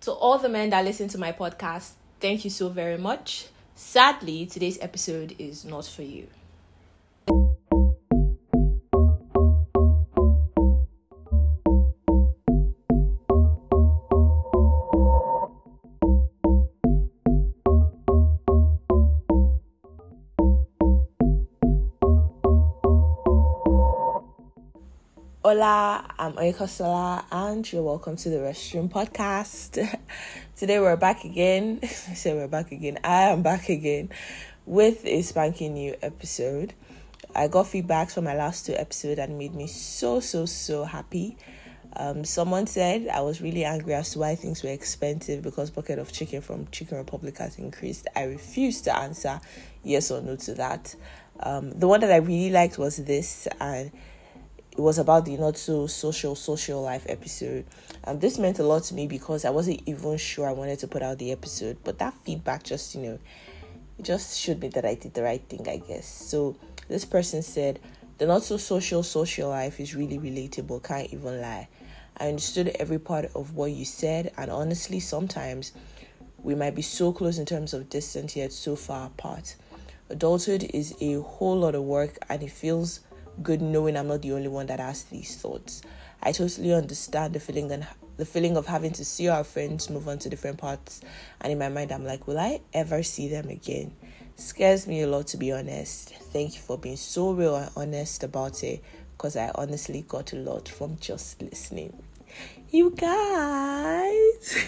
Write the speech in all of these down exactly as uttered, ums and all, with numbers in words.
To all the men that listen to my podcast, thank you so very much. Sadly, today's episode is not for you. Hola, I'm Oyeko and you're welcome to the Restroom Podcast. Today we're back again. I say we're back again. I am back again with a spanking new episode. I got feedback from my last two episodes and it made me so, so, so happy. Um, someone said I was really angry as to why things were expensive because bucket of chicken from Chicken Republic has increased. I refused to answer yes or no to that. Um, the one that I really liked was this, and it was about the not so social, social life episode. And this meant a lot to me because I wasn't even sure I wanted to put out the episode. But that feedback just, you know, it just showed me that I did the right thing, I guess. So this person said, the not so social, social life is really relatable, can't even lie. I understood every part of what you said. And honestly, sometimes we might be so close in terms of distance, yet so far apart. Adulthood is a whole lot of work and it feels good knowing I'm not the only one that has these thoughts. I totally understand the feeling and the feeling of having to see our friends move on to different paths, and in my mind I'm like, will I ever see them again? Scares me a lot, to be honest. Thank you for being so real and honest about it, because I honestly got a lot from just listening. You guys.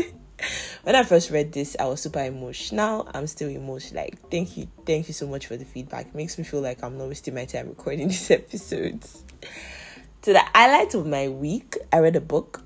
When I first read this, I was super emotional. Now I'm still emotional. Like, thank you, thank you so much for the feedback. It makes me feel like I'm not wasting my time recording these episodes. To the highlight of my week, I read a book.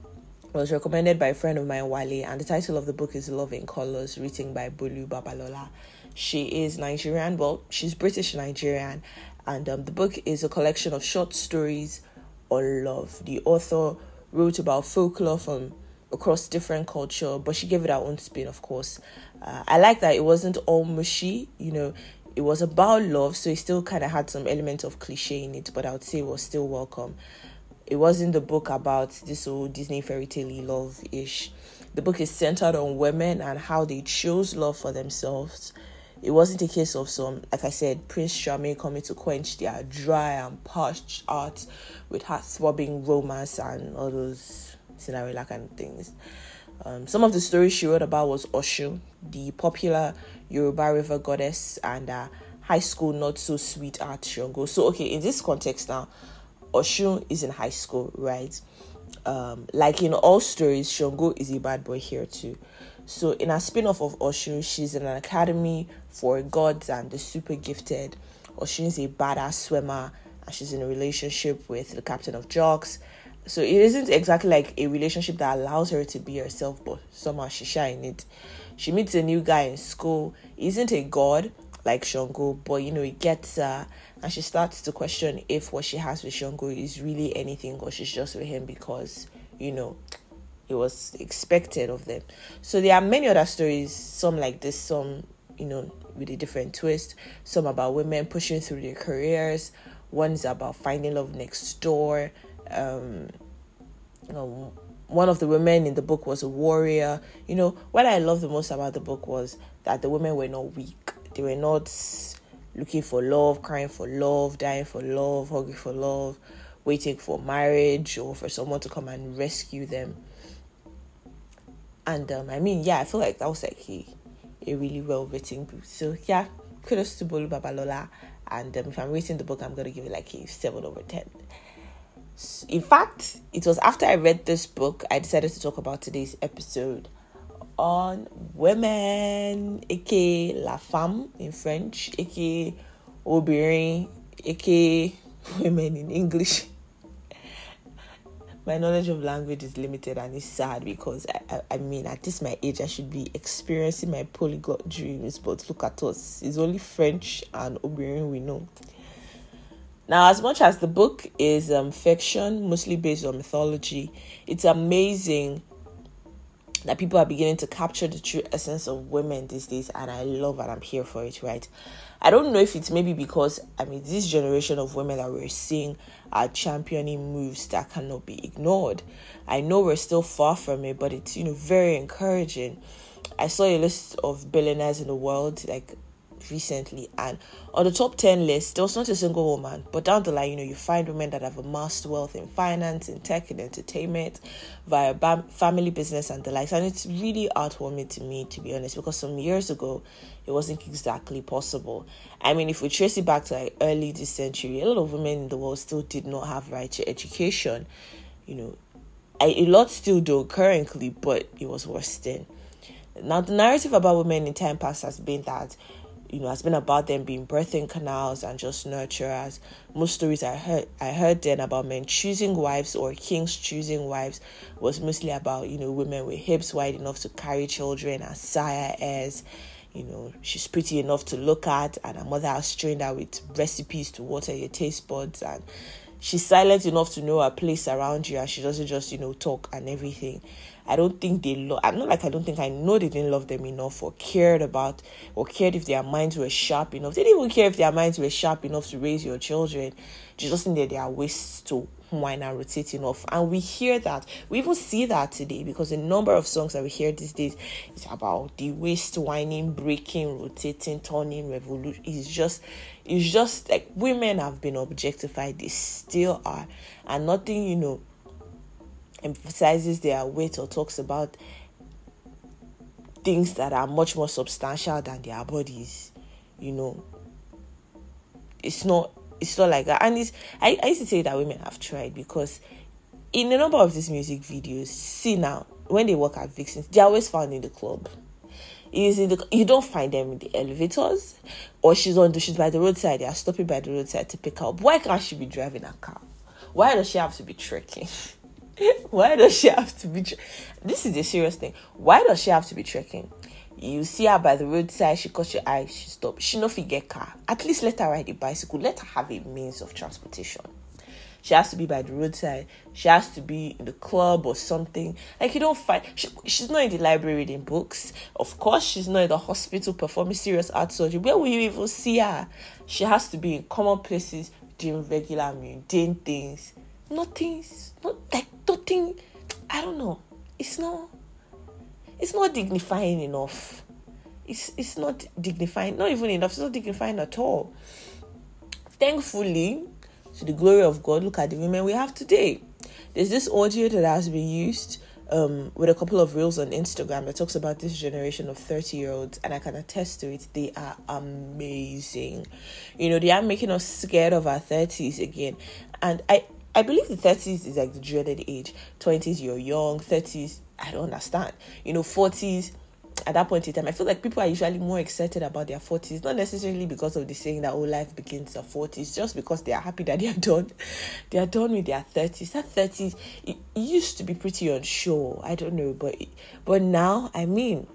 It was recommended by a friend of mine, Wale, and the title of the book is Love in Colors, written by Bolu Babalola. She is Nigerian. Well, she's British Nigerian, and um, the book is a collection of short stories on love. The author wrote about folklore from across different culture, but she gave it her own spin, of course. Uh, I like that it wasn't all mushy, you know, it was about love, so it still kind of had some element of cliche in it, but I would say it was still welcome. It wasn't the book about this old Disney fairy tale love-ish. The book is centered on women and how they chose love for themselves. It wasn't a case of some, like I said, Prince Charming coming to quench their dry and parched hearts with heart-throbbing romance and all those Cinderella kind of things. Um, some of the stories she wrote about was Oshun, the popular Yoruba river goddess, and uh, high school not so sweetheart Shango. So okay, in this context now, Oshun is in high school, right? Um, like in all stories, Shango is a bad boy here too. So in a spin-off of Oshun, she's in an academy for gods and the super gifted. Oshun is a badass swimmer, and she's in a relationship with the captain of jocks. So it isn't exactly like a relationship that allows her to be herself, but somehow she shines in it. She meets a new guy in school. He isn't a god like Shango, but you know, he gets her, and she starts to question if what she has with Shango is really anything, or she's just with him because, you know, it was expected of them. So there are many other stories, some like this, some, you know, with a different twist, some about women pushing through their careers. One is about finding love next door. Um, you know, one of the women in the book was a warrior. You know, what I love the most about the book was that the women were not weak. They were not looking for love, crying for love, dying for love, hungry for love, waiting for marriage or for someone to come and rescue them. And um, I mean, yeah, I feel like that was like a, a really well written book. So yeah, kudos to Bolu Babalola. And um, if I'm rating the book, I'm gonna give it like a seven over ten. In fact, it was after I read this book, I decided to talk about today's episode on women, aka la femme in French, aka obìnrin, aka women in English. My knowledge of language is limited and it's sad because, I, I, I mean, at this my age, I should be experiencing my polyglot dreams, but look at us. It's only French and obìnrin we know. Now, as much as the book is um, fiction, mostly based on mythology, it's amazing that people are beginning to capture the true essence of women these days, and I love and I'm here for it, right? I don't know if it's maybe because, I mean, this generation of women that we're seeing are championing moves that cannot be ignored. I know we're still far from it, but it's, you know, very encouraging. I saw a list of billionaires in the world, like, recently, and on the top ten list there was not a single woman, but down the line, you know, you find women that have amassed wealth in finance, in tech, in entertainment, via bam- family business and the likes. And it's really heartwarming to me, to be honest, because some years ago it wasn't exactly possible. I mean, if we trace it back to like early this century, a lot of women in the world still did not have right to education. You know, I, a lot still do currently, but it was worse then. Now, the narrative about women in time past has been that, you know, has been about them being birthing canals and just nurturers. Most stories I heard I heard then about men choosing wives or kings choosing wives was mostly about, you know, women with hips wide enough to carry children and sire heirs. You know, she's pretty enough to look at, and her mother has trained her with recipes to water your taste buds, and she's silent enough to know her place around you, and she doesn't just, you know, talk and everything. I don't think they love, I'm not like I don't think I know they didn't love them enough or cared about, or cared if their minds were sharp enough. They didn't even care if their minds were sharp enough to raise your children. They just think that they are waists to whine and rotate enough. And we hear that. We even see that today, because the number of songs that we hear these days is about the waist whining, breaking, rotating, turning, revolution. It's just, it's just like women have been objectified. They still are. And nothing, you know, emphasizes their weight or talks about things that are much more substantial than their bodies. You know, it's not it's not like that. And it's I, I used to say that women have tried, because in a number of these music videos, see now, when they work at Vixens, they're always found in the club. Is in the you don't find them in the elevators, or she's on the she's by the roadside. They are stopping by the roadside to pick her up. Why can't she be driving a car? Why does she have to be trekking? Why does she have to be tre- this is a serious thing. Why does she have to be trekking? You see her by the roadside, she caught your eye, she stopped. She no fit get car. At least let her ride a bicycle. Let her have a means of transportation. She has to be by the roadside. She has to be in the club or something. Like, you don't find... She, she's not in the library reading books. Of course, she's not in the hospital performing serious art surgery. Where will you even see her? She has to be in common places doing regular, mundane things. Nothing's... Not, like, nothing... I don't know. It's not... It's not dignifying enough. It's, it's not dignifying... Not even enough. It's not dignifying at all. Thankfully... to the glory of God, look at the women we have today. There's this audio that has been used um, with a couple of reels on Instagram that talks about this generation of thirty-year-olds, and I can attest to it. They are amazing. You know, they are making us scared of our thirties again. And I, I believe the thirties is like the dreaded age. twenties, you're young. thirties, I don't understand. You know, forties... at that point in time, I feel like people are usually more excited about their forties, not necessarily because of the saying that, oh, life begins at forties, just because they are happy that they are done. They are done with their thirties. That thirties, it, it used to be pretty unsure. I don't know, but but now, I mean,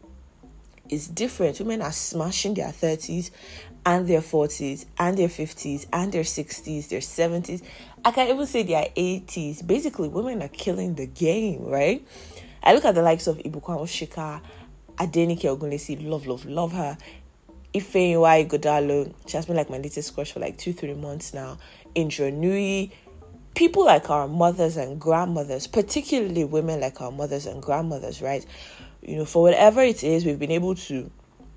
it's different. Women are smashing their thirties and their forties and their fifties and their sixties, their seventies. I can even say their eighties. Basically, women are killing the game, right? I look at the likes of Ibuka Oshika, Adenike Ogunlesi, love, love, love her. Ifeanyi Godalo, she has been like my latest crush for like two, three months now. Indra Nui, people like our mothers and grandmothers, particularly women like our mothers and grandmothers, right? You know, for whatever it is we've been able to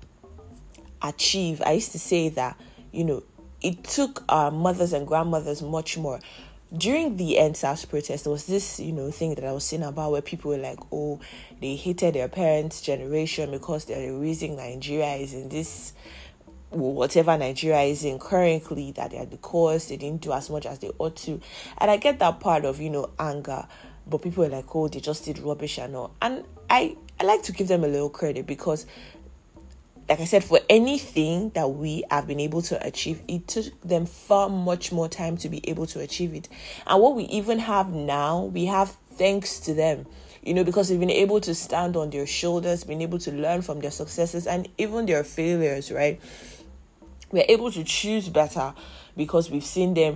achieve. I used to say that, you know, it took our mothers and grandmothers much more. During the End SARS protest, there was this, you know, thing that I was saying about where people were like, oh, they hated their parents' generation because they're the reason Nigeria is in this, whatever Nigeria is in currently, that they are the cause, they didn't do as much as they ought to. And I get that part of, you know, anger, but people were like, oh, they just did rubbish and all. And I, I like to give them a little credit, because like I said, for anything that we have been able to achieve, it took them far much more time to be able to achieve it. And what we even have now, we have thanks to them, you know, because we've been able to stand on their shoulders, been able to learn from their successes and even their failures, right? We're able to choose better because we've seen them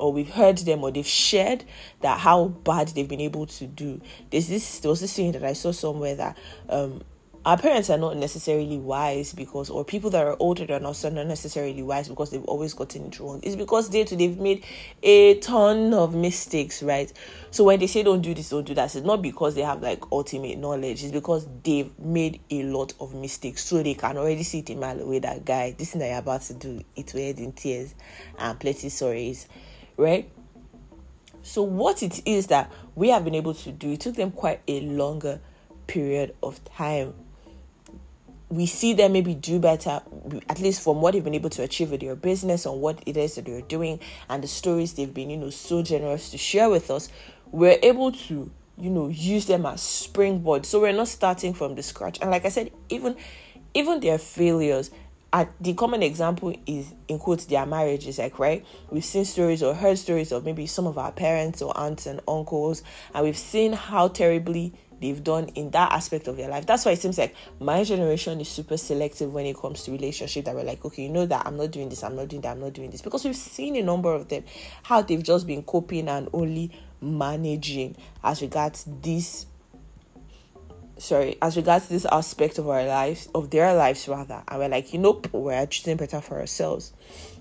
or we've heard them, or they've shared that how bad they've been able to do. There's this, there was this thing that I saw somewhere that um, our parents are not necessarily wise because, or people that are older than us are not necessarily wise because they've always gotten it wrong. It's because they too, they've made a ton of mistakes, right? So when they say don't do this, don't do that, it's not because they have like ultimate knowledge. It's because they've made a lot of mistakes. So they can already see it a mile away that guy, this thing that you're about to do, it will end in tears and plenty sorries, right? So what it is that we have been able to do, it took them quite a longer period of time. We see them maybe do better, at least from what they've been able to achieve with their business and what it is that they're doing and the stories they've been, you know, so generous to share with us. We're able to, you know, use them as springboard. So we're not starting from the scratch. And like I said, even, even their failures, at the common example is, in quotes, their marriages, like, right? We've seen stories or heard stories of maybe some of our parents or aunts and uncles, and we've seen how terribly they've done in that aspect of their life. That's why it seems like my generation is super selective when it comes to relationship, that we're like, okay, you know that I'm not doing this, I'm not doing that, I'm not doing this. Because we've seen a number of them, how they've just been coping and only managing as regards this, sorry, as regards this aspect of our lives, of their lives rather. And we're like, you know, we're choosing better for ourselves.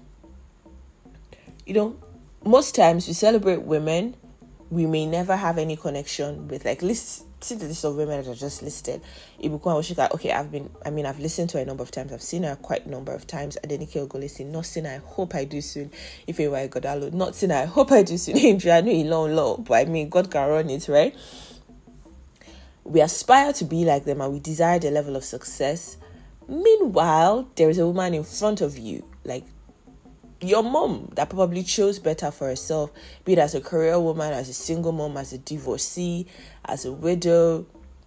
You know, most times we celebrate women we may never have any connection with. Like, list see the list of women that are just listed. Ibukun Awosika, okay, I've been, I mean, I've listened to her a number of times. I've seen her quite a number of times. Adenike Ogolesi, not seen her, I hope I do soon. If it were Godalo, not seen her, I hope I do soon. I know long, long, but I mean, God can run it, right? We aspire to be like them and we desire the level of success. Meanwhile, there is a woman in front of you, like your mom, that probably chose better for herself, be it as a career woman, as a single mom, as a divorcee, as a widow,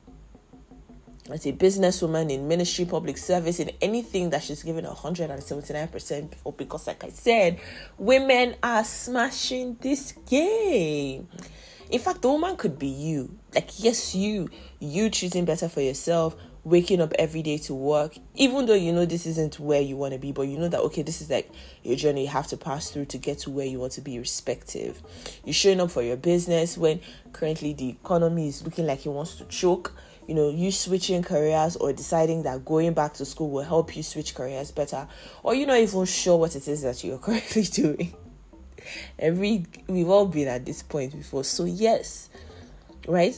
as a businesswoman, in ministry, public service, in anything that she's given one hundred seventy-nine percent for. Because like I said, women are smashing this game. In fact, the woman could be you. Like, yes, you. You choosing better for yourself, waking up every day to work, even though you know this isn't where you want to be, but you know that, okay, this is like your journey you have to pass through to get to where you want to be, irrespective. You're showing up for your business when currently the economy is looking like it wants to choke. You know, you switching careers or deciding that going back to school will help you switch careers better, or you're not even sure what it is that you're currently doing. Every we've all been at this point before. So yes, right?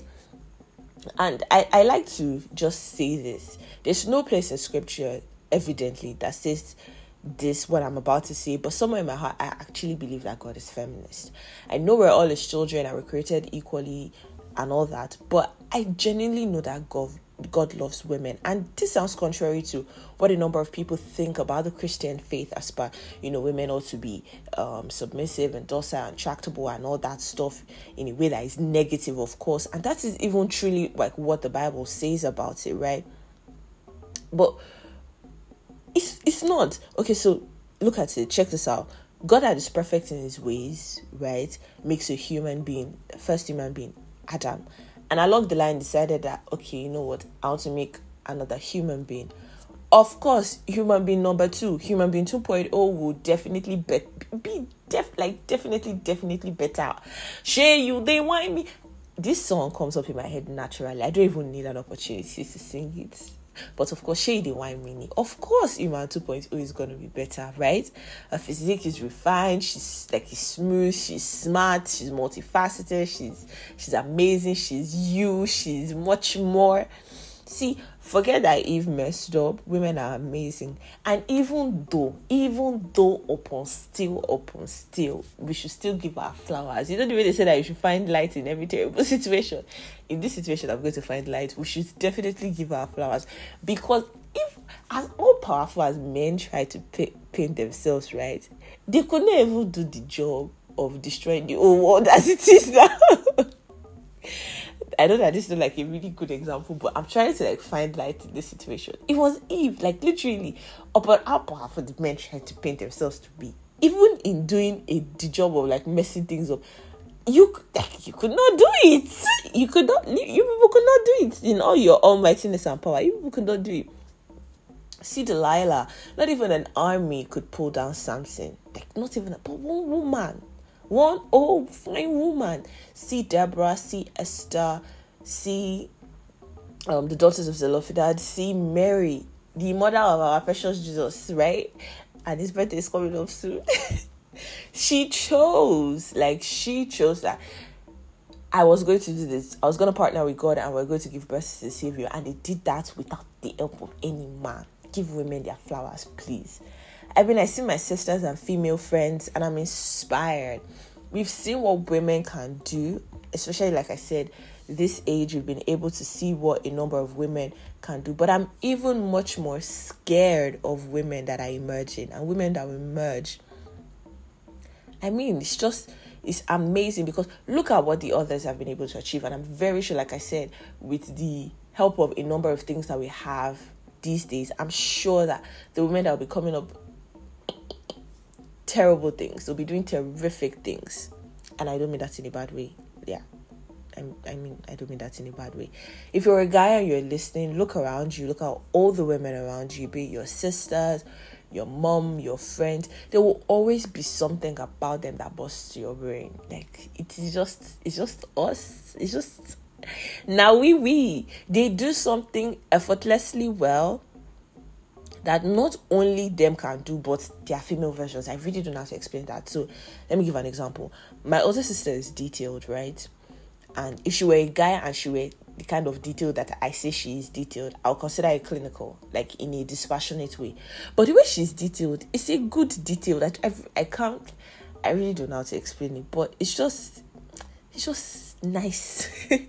And I, I like to just say this. There's no place in scripture, evidently, that says this, what I'm about to say, but somewhere in my heart, I actually believe that God is feminist. I know we're all his children and we're created equally and all that, but I genuinely know that God God loves women. And this sounds contrary to what a number of people think about the Christian faith, as per, you know, women ought to be um, submissive and docile and tractable and all that stuff in a way that is negative, of course. And that is even truly like what the Bible says about it, right? But it's it's not. Okay, so look at it. Check this out. God that is perfect in his ways, right, makes a human being, the first human being, Adam. And along the line decided that, okay, you know what, I want to make another human being. Of course, human being number two, human being two point oh would definitely be, be def, like definitely, definitely better. Share you, they want me. This song comes up in my head naturally. I don't even need an opportunity to sing it. But of course, Shady Wine Mini. Of course, Human two point oh is going to be better, right? Her physique is refined. She's like she's smooth. She's smart. She's multifaceted. She's she's amazing. She's you. She's much more. See, forget that Eve messed up. Women are amazing. And even though, even though upon still, upon still, we should still give our flowers. You know the way they say that you should find light in every terrible situation. In this situation, I'm going to find light. We should definitely give our flowers. Because if, as all powerful as men try to pay, paint themselves, right, they could not even do the job of destroying the whole world as it is now. I know that this is like a really good example, but I'm trying to like find light in this situation. It was Eve, like literally, about how powerful the men tried to paint themselves to be. Even in doing a the job of like messing things up, you like you could not do it. You could not. You people could not do it in all your almightiness and power. You people could not do it. See Delilah, not even an army could pull down Samson. Like not even, a, but one woman. One old fine woman. See Deborah, see Esther, see um the daughters of Zelophehad, see Mary, the mother of our precious Jesus, right? And his birthday is coming up soon. She chose, like she chose that I was going to do this. I was going to partner with God and we're going to give birth to the Savior. And they did that without the help of any man. Give women their flowers, please. I mean, I see my sisters and female friends and I'm inspired. We've seen what women can do, especially, like I said, this age, we've been able to see what a number of women can do. But I'm even much more scared of women that are emerging and women that will emerge. I mean, it's just, it's amazing because look at what the others have been able to achieve. And I'm very sure, like I said, with the help of a number of things that we have these days, I'm sure that the women that will be coming up, terrible things, they'll be doing terrific things. And I don't mean that in a bad way. Yeah. I mean, I don't mean that in a bad way. If you're a guy and you're listening, look around you. Look at all the women around you, be it your sisters, your mom, your friends. There will always be something about them that busts your brain. Like, it is just, it's just us. It's just, now we, we, they do something effortlessly well that not only them can do, but their female versions. I really don't know how to explain that. So let me give an example. My older sister is detailed, right? And if she were a guy and she were the kind of detail that I say she is detailed, I'll consider it clinical, like in a dispassionate way. But the way she's detailed, it's a good detail that I, I can't, I really don't know how to explain it, but it's just, it's just nice.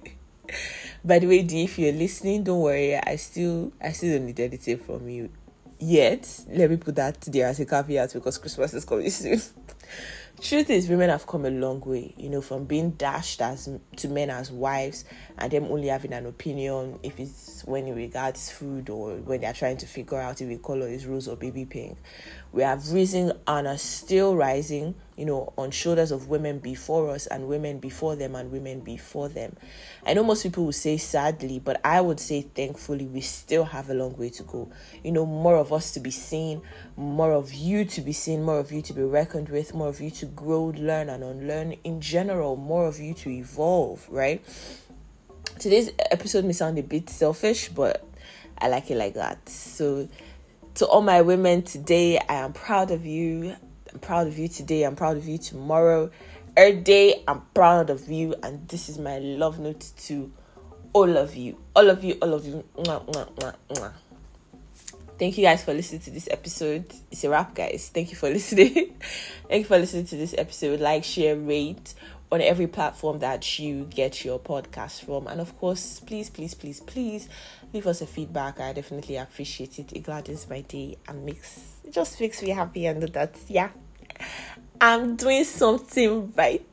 By the way, D, if you're listening, don't worry, I still, I still don't need anything from you yet. Let me put that there as a caveat because Christmas is coming soon. Truth is, women have come a long way, you know, from being dashed as to men as wives and them only having an opinion if it's when it regards food or when they're trying to figure out if the color is rose or baby pink. We have risen and are still rising, you know, on shoulders of women before us and women before them and women before them. I know most people will say sadly, but I would say thankfully we still have a long way to go. You know, more of us to be seen, more of you to be seen, more of you to be reckoned with, more of you to grow, learn and unlearn. In general, more of you to evolve, right? Today's episode may sound a bit selfish, but I like it like that. So to all my women today, I am proud of you. I'm proud of you today. I'm proud of you tomorrow. Earth Day, I'm proud of you. And this is my love note to all of you. All of you, all of you. Mwah, mwah, mwah, mwah. Thank you guys for listening to this episode. It's a wrap, guys. Thank you for listening. Thank you for listening to this episode. Like, share, rate on every platform that you get your podcast from. And of course, please, please, please, please leave us a feedback. I definitely appreciate it. It gladdens my day and makes, it just makes me happy and that, yeah, I'm doing something right.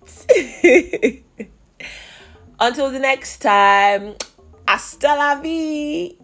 Until the next time, hasta la vie.